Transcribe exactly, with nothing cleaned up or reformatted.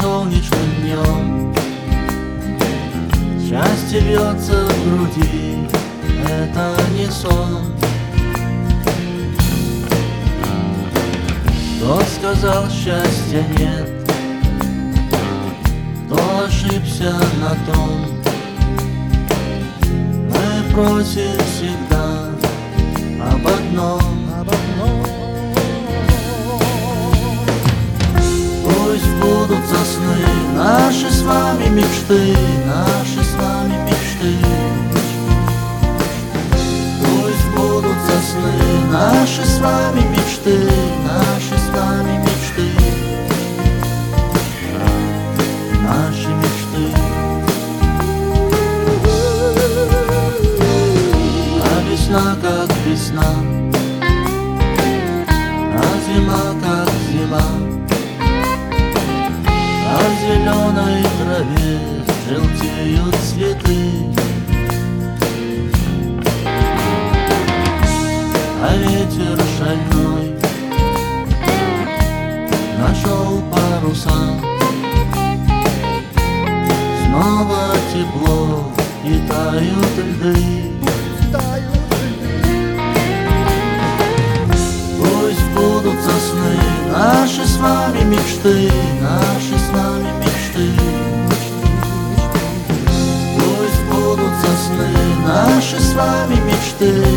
солнечным днем. Счастье бьется в груди, это не сон. Кто сказал, счастья нет, кто ошибся на том. Мы просим всегда об одном, об одном. Пусть будут сны наши с вами мечты, наши с вами мечты. Пусть будут сны наши с вами мечты, наши с вами мечты, наши мечты. А весна как весна, а зима как зима. А в зеленой траве желтеют цветы, а ветер шальной нашел паруса. Снова тепло и тают льды. Пусть будут сны наши с вами мечты, наши с вами мечты. Пусть будут сны наши с вами мечты.